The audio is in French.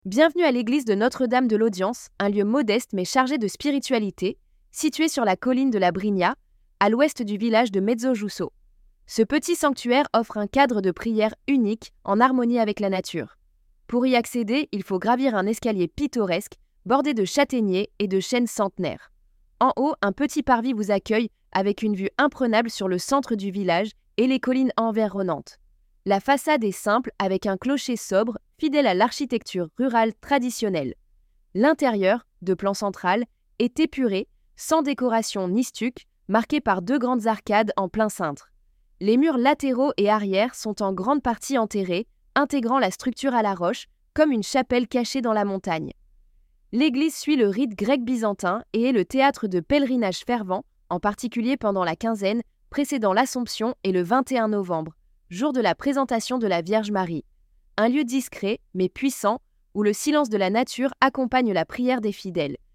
Bienvenue à l'église de Notre-Dame de l'Audience, un lieu modeste mais chargé de spiritualité, situé sur la colline de la Brigna, à l'ouest du village de Mezzogiusso. Ce petit sanctuaire offre un cadre de prière unique, en harmonie avec la nature. Pour y accéder, il faut gravir un escalier pittoresque, bordé de châtaigniers et de chênes centenaires. En haut, un petit parvis vous accueille avec une vue imprenable sur le centre du village et les collines environnantes. La façade est simple avec un clocher sobre, fidèle à l'architecture rurale traditionnelle. L'intérieur, de plan central, est épuré, sans décoration ni stuc, marqué par deux grandes arcades en plein cintre. Les murs latéraux et arrière sont en grande partie enterrés, intégrant la structure à la roche, comme une chapelle cachée dans la montagne. L'église suit le rite grec-byzantin et est le théâtre de pèlerinages fervents, en particulier pendant la quinzaine précédant l'Assomption et le 21 novembre, jour de la présentation de la Vierge Marie. Un lieu discret, mais puissant, où le silence de la nature accompagne la prière des fidèles.